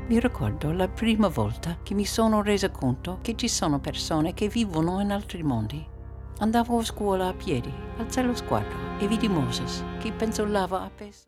Mi ricordo la prima volta che mi sono resa conto che ci sono persone che vivono in altri mondi. Andavo a scuola a piedi, alzai lo sguardo e vidi Moses che penzolava appeso.